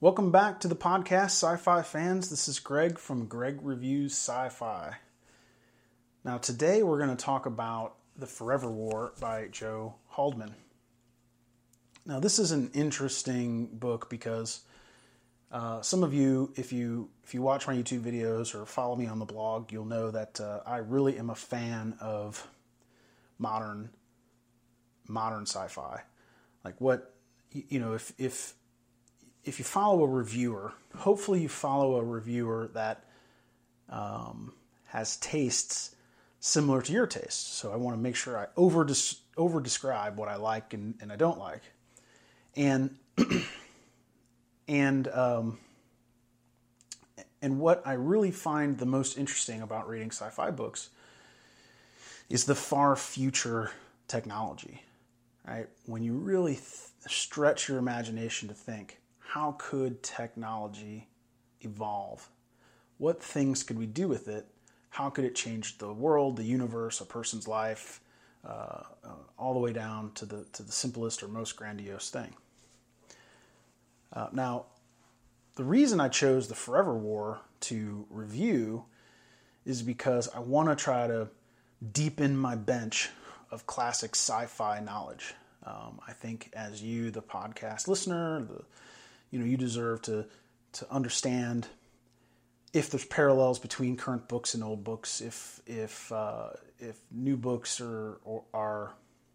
Welcome back to the podcast, Sci-Fi fans. This is Greg from Greg Reviews Sci-Fi. Now today we're going to talk about The Forever War by Joe Haldeman. Now this is an interesting book because some of you, if you watch my YouTube videos or follow me on the blog, you'll know that I really am a fan of modern sci-fi. Like if you follow a reviewer, hopefully you follow a reviewer that has tastes similar to your tastes. So I want to make sure I over describe what I like and I don't like. And what I really find the most interesting about reading sci-fi books is the far future technology, right? When you really stretch your imagination to think, how could technology evolve? What things could we do with it? How could it change the world, the universe, a person's life, all the way down to the simplest or most grandiose thing? Now, the reason I chose The Forever War to review is because I want to try to deepen my bench of classic sci-fi knowledge. I think as you, the podcast listener, you deserve to understand if there's parallels between current books and old books, if new books are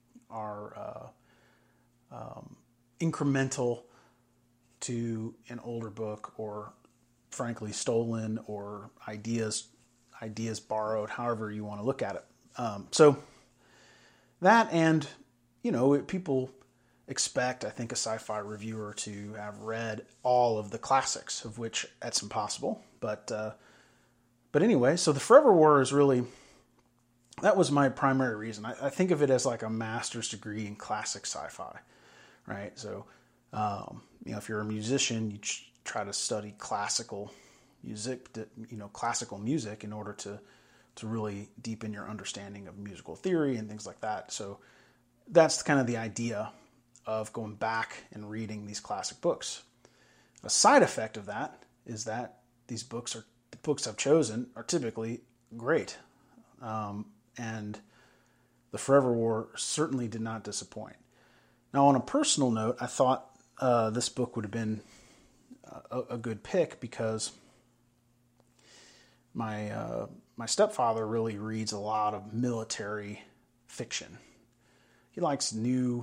incremental to an older book, or frankly stolen, or ideas borrowed, however you want to look at it. So that, and people expect, I think, a sci-fi reviewer to have read all of the classics, of which that's impossible. But anyway, so The Forever War is really, that was my primary reason. I think of it as like a master's degree in classic sci-fi, right? So, if you're a musician, you try to study classical music, in order to really deepen your understanding of musical theory and things like that. So that's kind of the idea of going back and reading these classic books. A side effect of that is that the books I've chosen are typically great. And The Forever War certainly did not disappoint. Now, on a personal note, I thought this book would have been a good pick because my stepfather really reads a lot of military fiction. He likes new,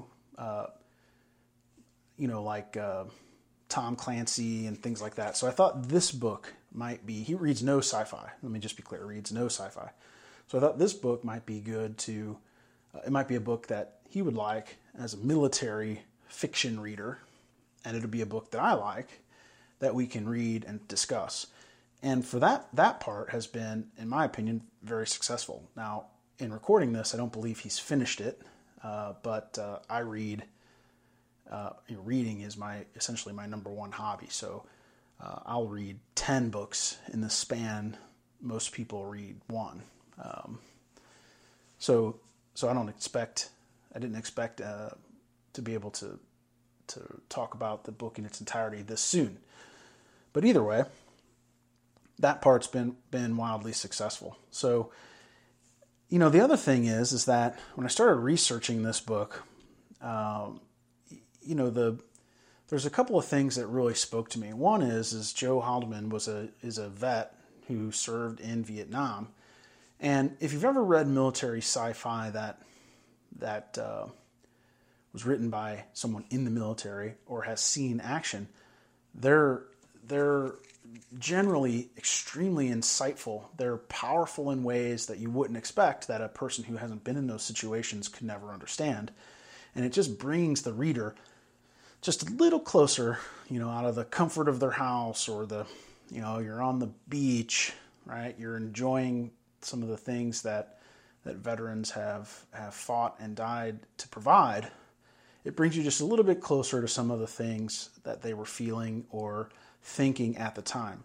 Tom Clancy and things like that. So I thought this book might be, he reads no sci-fi. Let me just be clear, reads no sci-fi. So I thought this book might be good to, it might be a book that he would like as a military fiction reader. And it'll be a book that I like that we can read and discuss. And for that part has been, in my opinion, very successful. Now, in recording this, I don't believe he's finished it, but I read. Reading is essentially my number one hobby. So I'll read 10 books in the span. Most people read one. So I didn't expect to be able to talk about the book in its entirety this soon. But either way, that part's been wildly successful. So, the other thing is that when I started researching this book, there's a couple of things that really spoke to me. One is Joe Haldeman is a vet who served in Vietnam. And if you've ever read military sci-fi that was written by someone in the military or has seen action, they're generally extremely insightful. They're powerful in ways that you wouldn't expect, that a person who hasn't been in those situations could never understand. And it just brings the reader just a little closer, out of the comfort of their house, or you're on the beach, right? You're enjoying some of the things that veterans have fought and died to provide. It brings you just a little bit closer to some of the things that they were feeling or thinking at the time.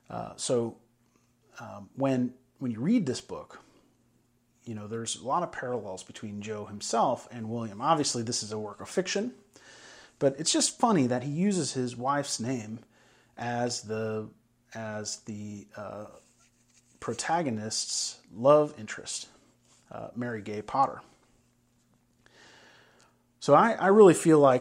When you read this book, there's a lot of parallels between Joe himself and William. Obviously, this is a work of fiction, but it's just funny that he uses his wife's name as the protagonist's love interest, Mary Gay Potter. So I really feel like,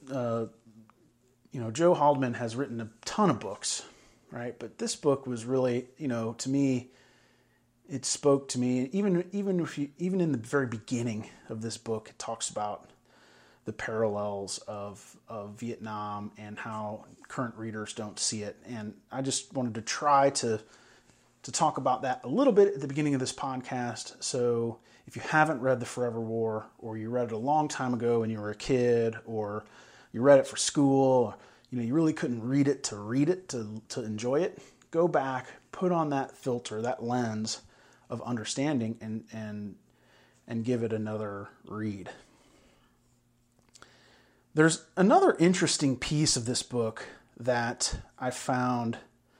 Joe Haldeman has written a ton of books, right? But this book was really, to me, it spoke to me. Even in the very beginning of this book, it talks about the parallels of Vietnam and how current readers don't see it. And I just wanted to try to talk about that a little bit at the beginning of this podcast. So if you haven't read The Forever War, or you read it a long time ago when you were a kid, or you read it for school, or, you really couldn't read it to enjoy it, go back, put on that filter, that lens of understanding, and give it another read. There's another interesting piece of this book that I found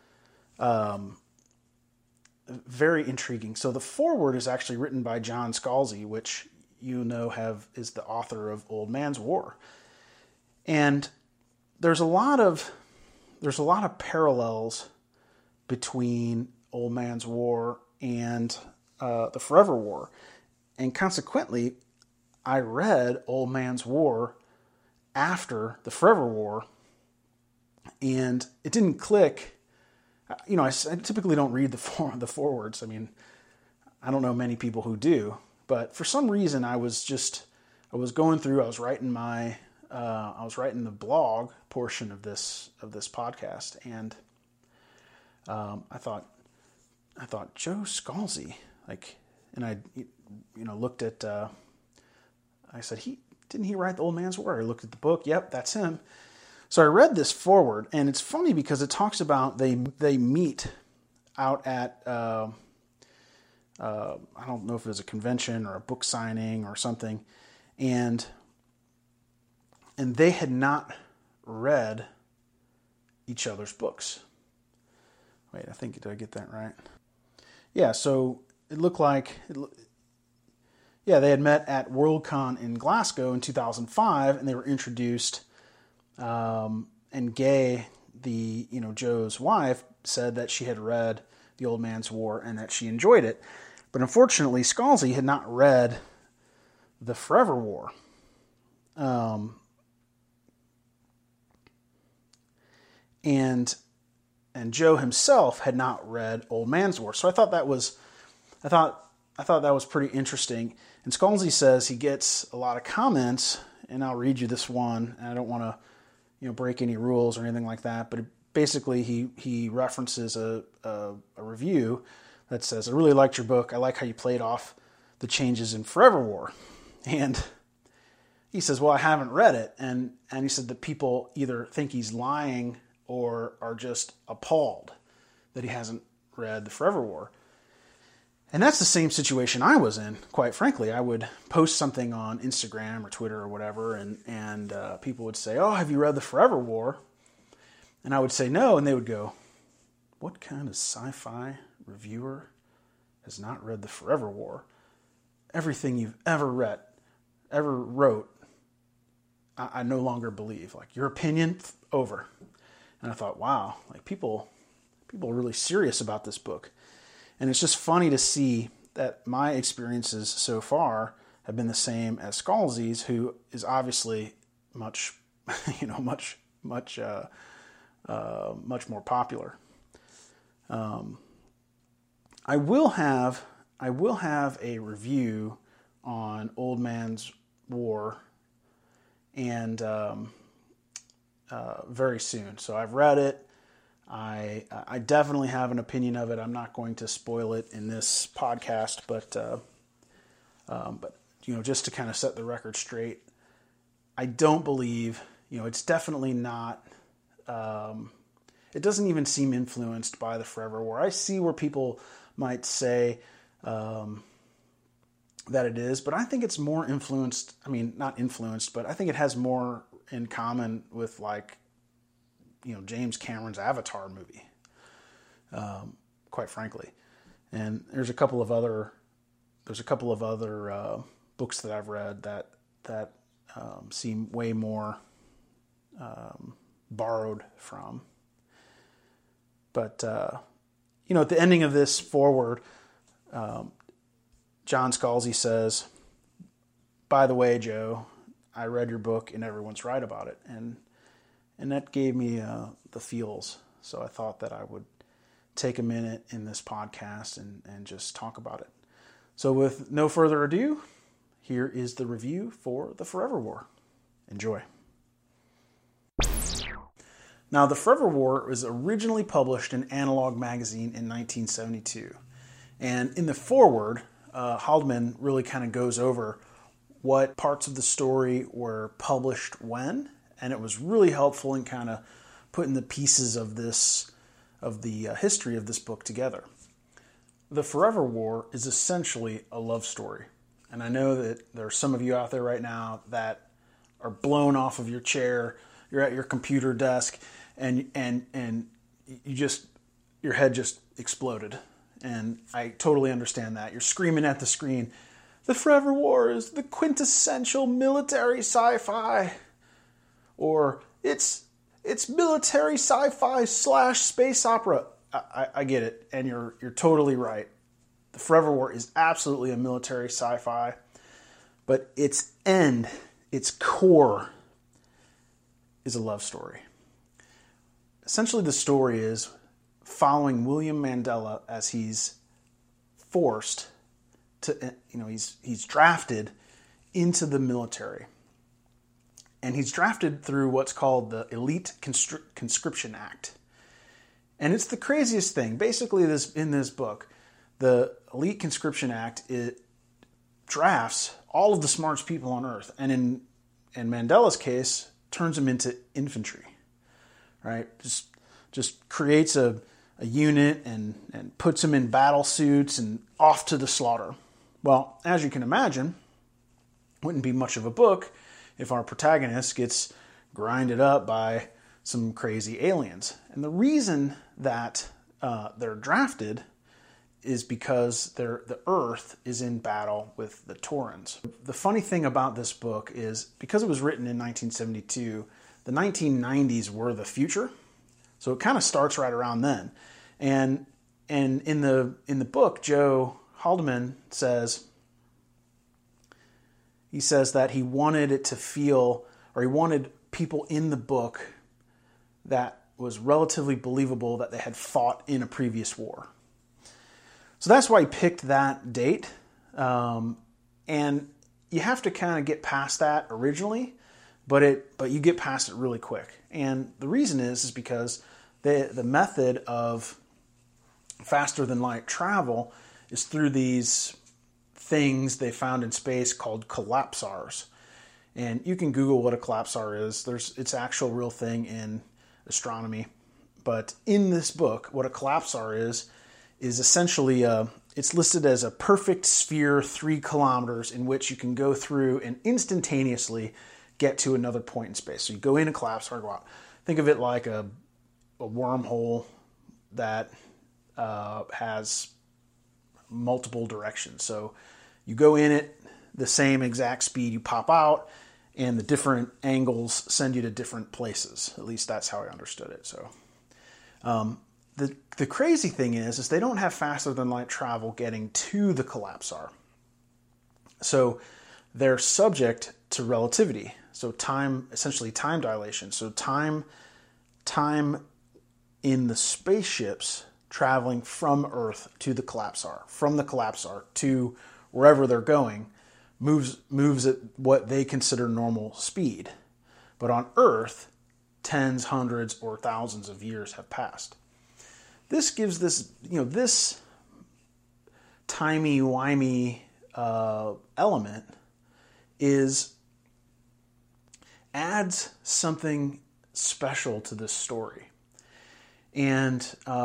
very intriguing. So the foreword is actually written by John Scalzi, which is the author of Old Man's War. And there's a lot of parallels between Old Man's War and the Forever War. And consequently, I read Old Man's War after the Forever War, and it didn't click. I typically don't read the forewords. I mean, I don't know many people who do, but for some reason I was going through. I was writing the blog portion of this podcast, and I thought Joe Scalzi, and I looked at. I said, didn't he write the Old Man's War? I looked at the book. Yep, that's him. So I read this forward, and it's funny because it talks about they meet out at I don't know if it was a convention or a book signing or something, and they had not read each other's books. Wait, did I get that right? Yeah, so it looked like they had met at Worldcon in Glasgow in 2005, and they were introduced. And Gay, Joe's wife, said that she had read The Old Man's War and that she enjoyed it. But unfortunately, Scalzi had not read The Forever War. And Joe himself had not read Old Man's War. So I thought that was pretty interesting. And Scalzi says he gets a lot of comments, and I'll read you this one, and I don't want to break any rules or anything like that, but basically he references a review that says, "I really liked your book. I like how you played off the changes in Forever War." And he says, "Well, I haven't read it." And he said that people either think he's lying or are just appalled that he hasn't read the Forever War. And that's the same situation I was in, quite frankly. I would post something on Instagram or Twitter or whatever, and people would say, "Oh, have you read the Forever War?" And I would say no, and they would go, "What kind of sci-fi reviewer has not read the Forever War? Everything you've ever wrote, I no longer believe. Your opinion, over." And I thought, wow, people are really serious about this book. And it's just funny to see that my experiences so far have been the same as Scalzi's, who is obviously much more popular. I will have a review on Old Man's War, and very soon. So I've read it. I definitely have an opinion of it. I'm not going to spoil it in this podcast, but just to kind of set the record straight, I don't believe, it's definitely not. It doesn't even seem influenced by the Forever War. I see where people might say that it is, but I think it's more influenced. I mean, not influenced, but I think it has more in common with James Cameron's Avatar movie, quite frankly. And there's a couple of other books that I've read that seem way more borrowed from. But, at the ending of this foreword, John Scalzi says, "By the way, Joe, I read your book and everyone's right about it." And that gave me the feels. So I thought that I would take a minute in this podcast and just talk about it. So with no further ado, here is the review for The Forever War. Enjoy. Now, The Forever War was originally published in Analog Magazine in 1972. And in the foreword, Haldeman really kind of goes over what parts of the story were published when, and it was really helpful in kind of putting the pieces of the history of this book together. The Forever War is essentially a love story. And I know that there are some of you out there right now that are blown off of your chair. You're at your computer desk and your head just exploded. And I totally understand that. You're screaming at the screen, "The Forever War is the quintessential military sci-fi." Or it's military sci-fi / space opera. I get it, and you're totally right. The Forever War is absolutely a military sci-fi, but its end, its core, is a love story. Essentially, the story is following William Mandela as he's forced to, he's drafted into the military. And he's drafted through what's called the Elite Conscription Act. And it's the craziest thing. Basically, in this book, the Elite Conscription Act, it drafts all of the smartest people on Earth. And in Mandela's case, turns them into infantry. Right? Just creates a unit and puts them in battle suits and off to the slaughter. Well, as you can imagine, wouldn't be much of a book if our protagonist gets grinded up by some crazy aliens. And the reason that they're drafted is because the Earth is in battle with the Taurans. The funny thing about this book is, because it was written in 1972, the 1990s were the future. So it kind of starts right around then. And in the book, Joe Haldeman says that he wanted it to feel, or he wanted people in the book that was relatively believable that they had fought in a previous war. So that's why he picked that date. And you have to kind of get past that originally, but you get past it really quick. And the reason is because the method of faster than light travel is through these things they found in space called collapsars. And you can Google what a collapsar is. It's an actual real thing in astronomy. But in this book, what a collapsar is essentially it's listed as a perfect sphere 3 kilometers in which you can go through and instantaneously get to another point in space. So you go in a collapsar, go out. Think of it like a wormhole that has multiple directions. So you go in it the same exact speed, you pop out, and the different angles send you to different places. At least that's how I understood it. So the crazy thing is they don't have faster than light travel getting to the collapsar. So they're subject to relativity. So essentially time dilation. So time in the spaceships traveling from Earth to the collapsar, from the collapsar to wherever they're going, moves at what they consider normal speed. But on Earth, tens, hundreds, or thousands of years have passed. This gives this timey-wimey element adds something special to this story. And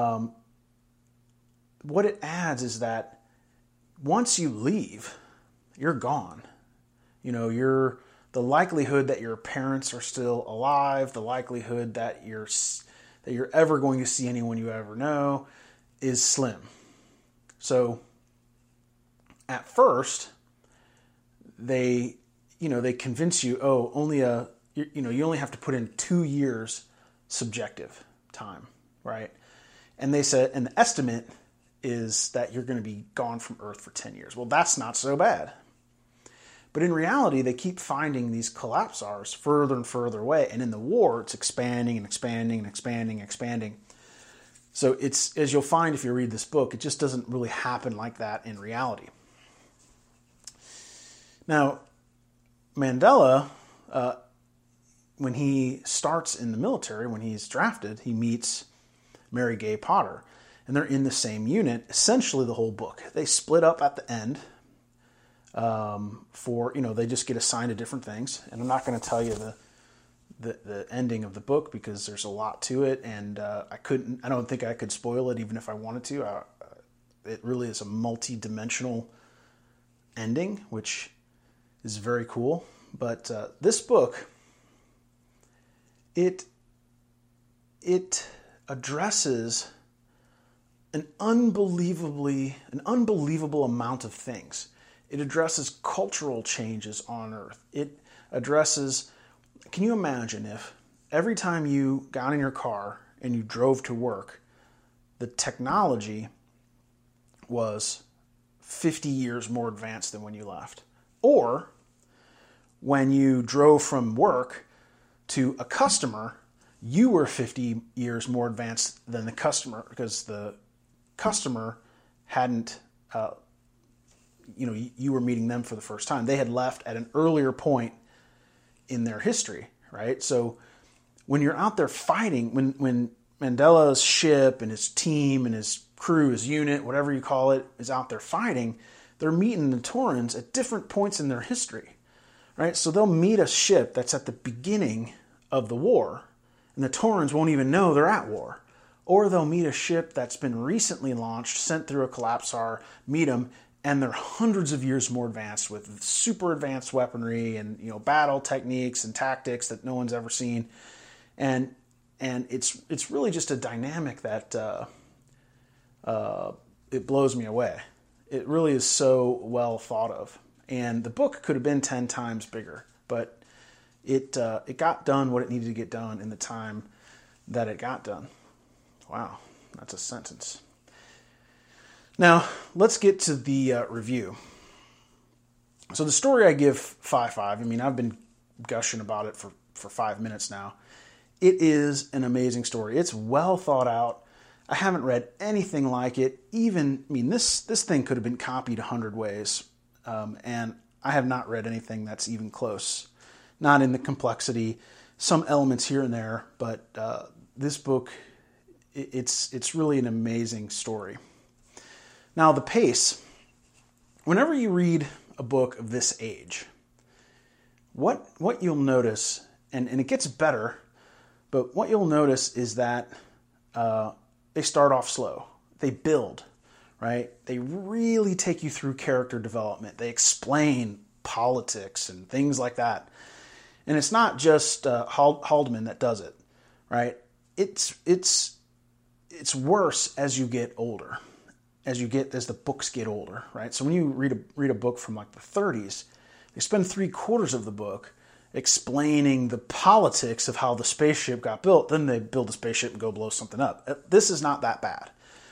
what it adds is that once you leave, you're gone. The likelihood that your parents are still alive, the likelihood that you're ever going to see anyone you ever know is slim. So at first, they convince you, you only have to put in 2 years subjective time, right? And they said, and the estimate is that you're going to be gone from Earth for 10 years. Well, that's not so bad. But in reality, they keep finding these collapsars further and further away. And in the war, it's expanding and expanding and expanding and expanding. So it's, as you'll find if you read this book, it just doesn't really happen like that in reality. Now, Mandela, when he starts in the military, when he's drafted, he meets Mary Gay Potter. And they're in the same unit, essentially the whole book. They split up at the end they just get assigned to different things. And I'm not going to tell you the ending of the book because there's a lot to it. And I don't think I could spoil it even if I wanted to. It really is a multi-dimensional ending, which is very cool. But this book, it addresses an unbelievable amount of things. It addresses cultural changes on Earth. It addresses, can you imagine if every time you got in your car and you drove to work, the technology was 50 years more advanced than when you left? Or when you drove from work to a customer, you were 50 years more advanced than the customer because the customer hadn't, you were meeting them for the first time. They had left at an earlier point in their history, right? So when you're out there fighting, when Mandela's ship and his team and his crew, his unit, whatever you call it, is out there fighting, they're meeting the Taurans at different points in their history, right? So they'll meet a ship that's at the beginning of the war, and the Taurans won't even know they're at war. Or they'll meet a ship that's been recently launched, sent through a collapsar, meet them, and they're hundreds of years more advanced with super advanced weaponry and battle techniques and tactics that no one's ever seen. And it's really just a dynamic that it blows me away. It really is so well thought of. And the book could have been 10 times bigger, but it got done what it needed to get done in the time that it got done. Wow, that's a sentence. Now, let's get to the review. So the story I give 5/5. I mean, I've been gushing about it for 5 minutes now. It is an amazing story. It's well thought out. I haven't read anything like it. This thing could have been copied 100 ways. And I have not read anything that's even close. Not in the complexity, some elements here and there, but this book, it's really an amazing story. Now, the pace. Whenever you read a book of this age, what you'll notice, and it gets better, but what you'll notice is that they start off slow. They build, right? They really take you through character development. They explain politics and things like that. And it's not just Haldeman that does it, right? It's worse as you get older, as the books get older, right? So when you read a book from like the 30s, they spend 3/4 of the book explaining the politics of how the spaceship got built. Then they build a spaceship and go blow something up. This is not that bad.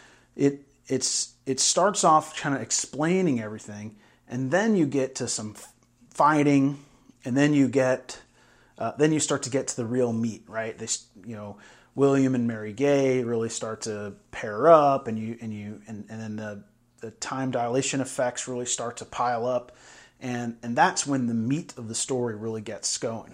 It starts off kind of explaining everything, and then you get to some fighting, and then you start to get to the real meat, right? William and Mary Gay really start to pair up, and then the time dilation effects really start to pile up, and that's when the meat of the story really gets going.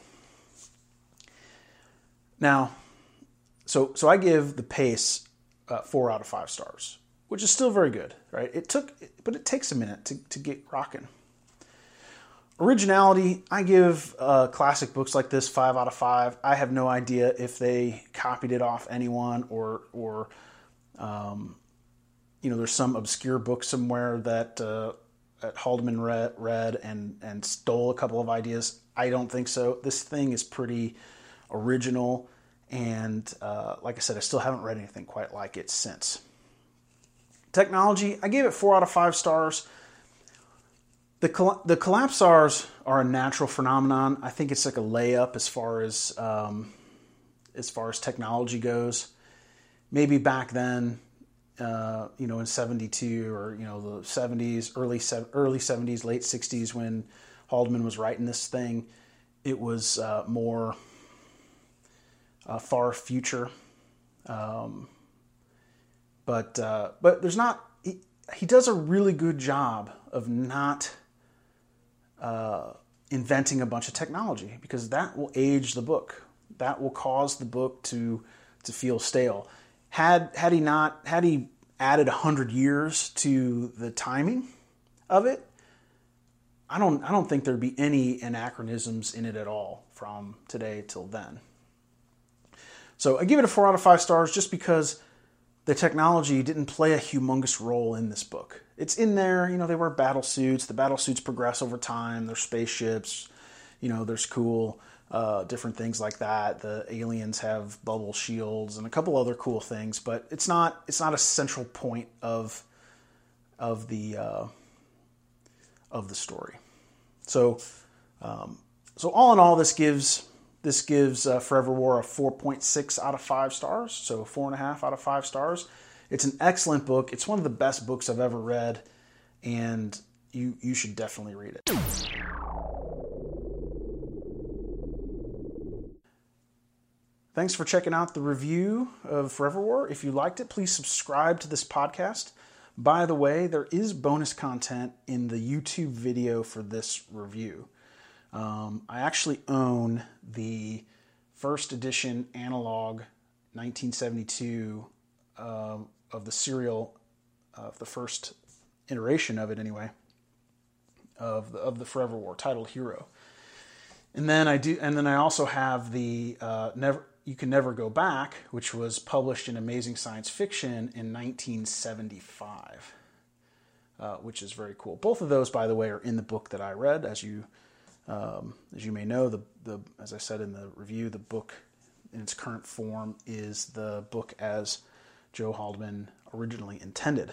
Now, so I give the pace 4 out of 5 stars, which is still very good, right? But it takes a minute to get rocking. Originality, I give classic books like this 5 out of 5. I have no idea if they copied it off anyone or there's some obscure book somewhere that Haldeman read and stole a couple of ideas. I don't think so. This thing is pretty original, and like I said, I still haven't read anything quite like it since. Technology, I gave it 4 out of 5 stars. The collapsars are a natural phenomenon. I think it's like a layup as far as technology goes. Maybe back then in 72 or, the 70s, early 70s, late 60s when Haldeman was writing this thing. It was more far future. But there's not, he does a really good job of not inventing a bunch of technology, because that will age the book. That will cause the book to feel stale. Had he added 100 years to the timing of it, I don't think there'd be any anachronisms in it at all from today till then. So I give it a 4 out of 5 stars just because the technology didn't play a humongous role in this book. It's in there, they wear battle suits. The battle suits progress over time. There's spaceships, there's cool different things like that. The aliens have bubble shields and a couple other cool things, but it's not a central point of the story. So all in all, this gives Forever War a 4.6 out of 5 stars, so 4.5 out of 5 stars. It's an excellent book. It's one of the best books I've ever read, and you should definitely read it. Thanks for checking out the review of Forever War. If you liked it, please subscribe to this podcast. By the way, there is bonus content in the YouTube video for this review. I actually own the first edition analog 1972 of the serial, of the first iteration of it anyway, of the Forever War, titled Hero. And then I also have the You Can Never Go Back, which was published in Amazing Science Fiction in 1975, which is very cool. Both of those, by the way, are in the book that I read. As you may know, as I said in the review, the book in its current form is the book as Joe Haldeman originally intended.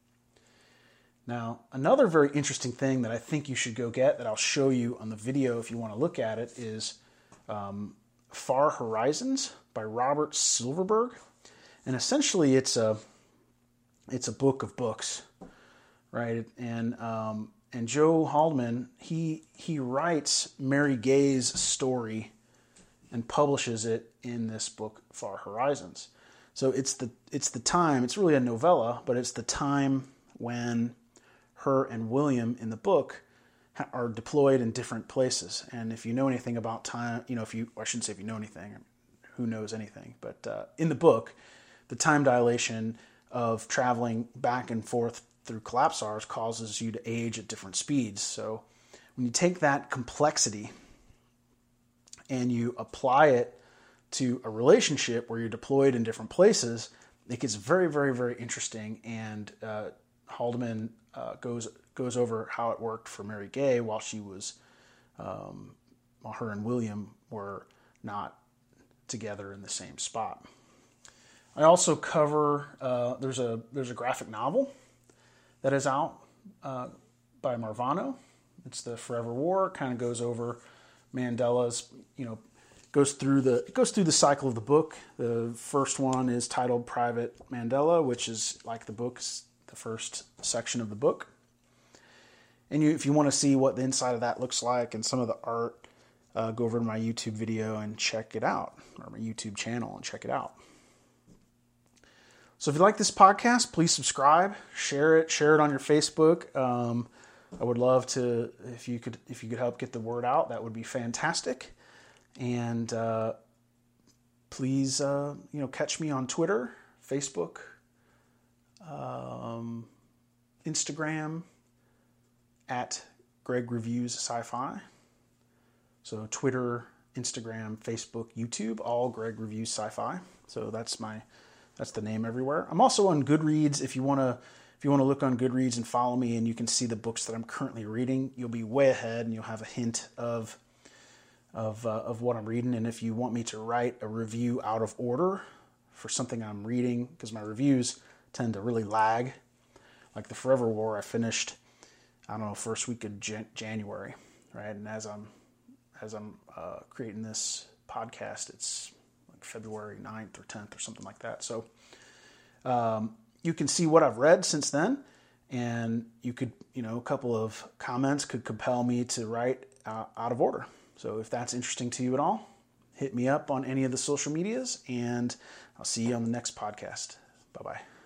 Now, another very interesting thing that I think you should go get, that I'll show you on the video if you want to look at it, is Far Horizons by Robert Silverberg. And essentially it's a book of books, right? And Joe Haldeman, he writes Mary Gay's story and publishes it in this book, Far Horizons. So it's the time, it's really a novella, but it's the time when her and William in the book are deployed in different places. And if you know anything about time, I shouldn't say if you know anything, who knows anything, but in the book, the time dilation of traveling back and forth through collapsars causes you to age at different speeds. So when you take that complexity and you apply it to a relationship where you're deployed in different places, it gets very, very, very interesting. And Haldeman goes over how it worked for Mary Gay while she was, while her and William were not together in the same spot. I also cover there's a graphic novel that is out by Marvano. It's the Forever War. It kind of goes over Mandela's, goes through the cycle of the book. The first one is titled Private Mandela, which is like the book's the first section of the book. And if you want to see what the inside of that looks like and some of the art, go over to my YouTube video and check it out, or my YouTube channel and check it out. So if you like this podcast, please subscribe, share it on your Facebook. I would love to, if you could help get the word out, that would be fantastic. And please, catch me on Twitter, Facebook, Instagram, at Greg Reviews Sci-Fi. So Twitter, Instagram, Facebook, YouTube, all Greg Reviews Sci-Fi. So that's the name everywhere. I'm also on Goodreads. If you want to look on Goodreads and follow me, and you can see the books that I'm currently reading, you'll be way ahead, and you'll have a hint of what I'm reading. And if you want me to write a review out of order for something I'm reading, because my reviews tend to really lag, like the Forever War, I finished, first week of January, right? And as I'm creating this podcast, it's like February 9th or 10th or something like that. So, you can see what I've read since then, and you could, a couple of comments could compel me to write out of order. So if that's interesting to you at all, hit me up on any of the social medias, and I'll see you on the next podcast. Bye-bye.